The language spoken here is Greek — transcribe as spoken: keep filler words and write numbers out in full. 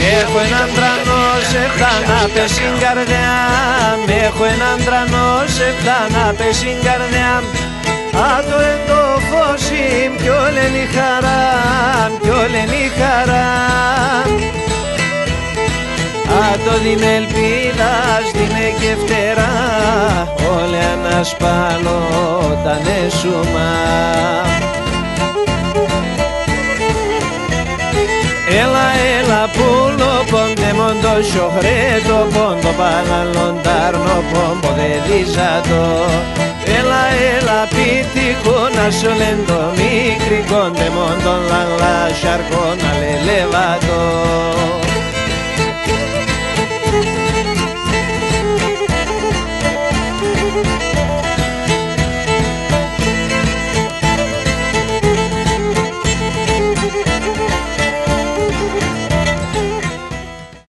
Έχω έναν τρανό σε φτάνα πες στην καρδιά. Έχω έναν τρανό σε φτάνα πες στην καρδιά. Άτο εν το φώσιμ κι όλεν η χαρά, κι όλεν η χαρά. Άτο δι' με ελπίδας, δι' με και φτερά, όλε ανασπάλω τα νέσουμα. Έλα, έλα πουλο πόντε μόντο σιωχρέτο, πόντο παλαλοντάρνο πόμπο δε δίζατο. Έλα, έλα πίτικο να σω λέντο μικρικό, ντε μόντο λαλά σαρκό να λελε